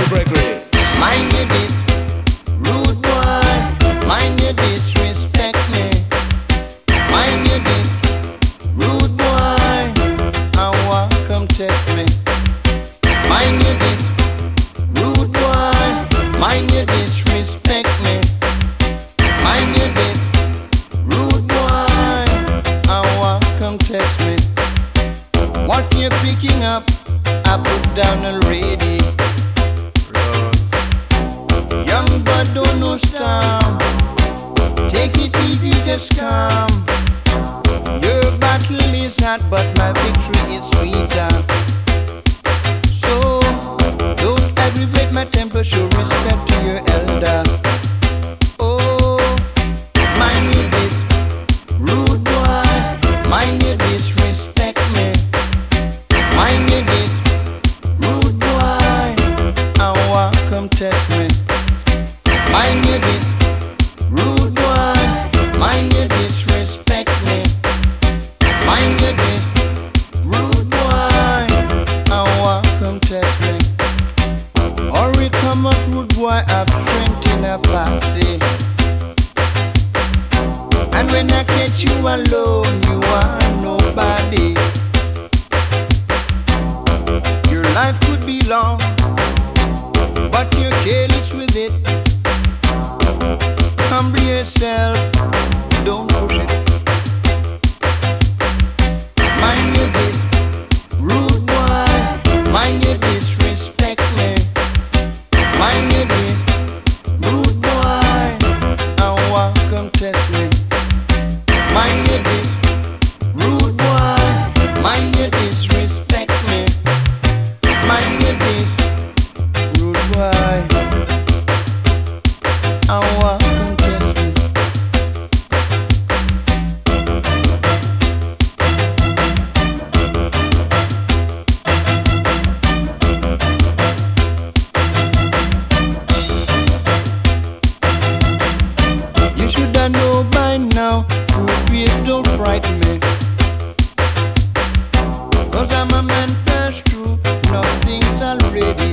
Gregory. Mind you this, rude boy. Mind you disrespect me. Mind you this, rude boy. I want come test me. Mind you this, rude boy. Mind you disrespect me. Mind you this, rude boy. I want come test me. What you're picking up, I put down already. Young but don't know storm. Take it easy, just calm. Your battle is hot, but my victory is sweeter. So don't aggravate my temper, show respect to your elder. Oh, mind you this, rude boy. Mind you disrespect me. Mind you this, rude boy. I want come test me. Mind you this, rude boy. Mind you disrespect me. Mind you this, rude boy. I want come test me. Hurry come up, rude boy. I've strength in a posse. And when I catch you alone, you are nobody. Your life could be long, but you're careless with it. Humble yourself, don't push it. Mind you this, rude boy. Mind you disrespect me. Mind you this, rude boy. I want come test me. Mind you this, rude boy. Mind you disrespect me. Mind you this, rude boy. I want come test me. You shoulda know by now, rude ways don't frighten me. 'Cause I'm a man passed through nothing's already.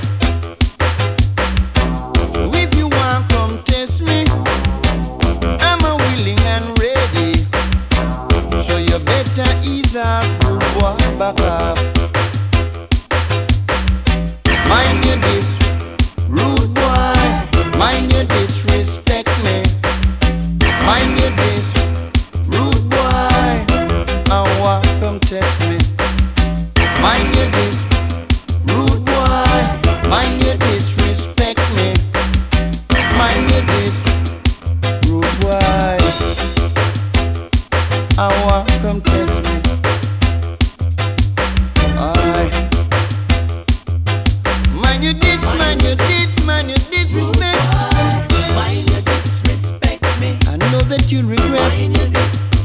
So if you want come test me, I'm a willing and ready. So you better ease up, rude boy, back up. Mind you this, rude boy. Mind you disrespect me. Mind you this, rude boy. I want come test me. Mind you this, rude boy. Mind you disrespect me. Mind you this, rude boy. I want come test me. Aye. Mind you this, mind you this, mind you disrespect. Mind you disrespect me. I know that you regret. Mind you this.